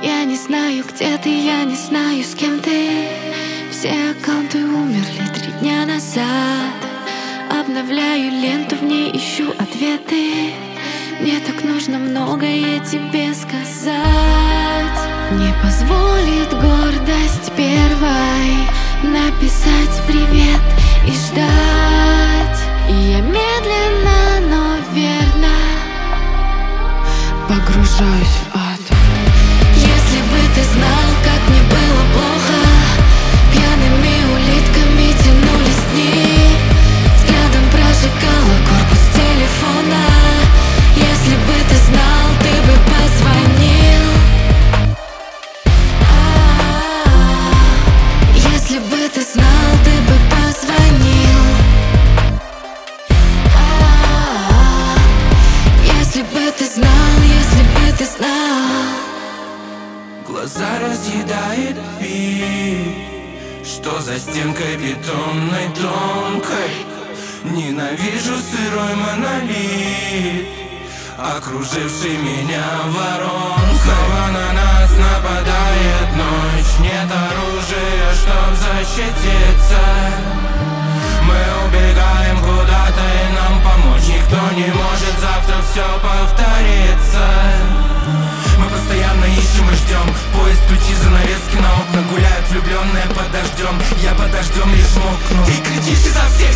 Я не знаю, где ты, я не знаю, с кем ты. Все аккаунты умерли 3 дня назад. Обновляю ленту, в ней ищу ответы. Мне так нужно многое тебе сказать. Не позволит гордость первой написать привет и ждать. И я медленно, но верно погружаюсь в ад. Если бы ты знал, как мне было плохо, пьяными улитками тянулись дни, взглядом прожигала корпус телефона. Если бы ты знал, ты бы позвонил. Если бы ты знал, ты бы позвонил. Если бы ты знал, если бы ты знал. Глаза разъедает пик, что за стенкой бетонной тонкой. Ненавижу сырой монолит, окруживший меня воронкой. Снова на нас нападает ночь, нет оружия, чтоб защититься. Мы убегаем куда-то и нам помочь никто не может, завтра все повторится. Мы постоянно ищем и ждем, поезд, ключи, занавески на окна. Гуляют влюбленные под дождем, я под дождем лишь мокну. Ты кричишь изо всех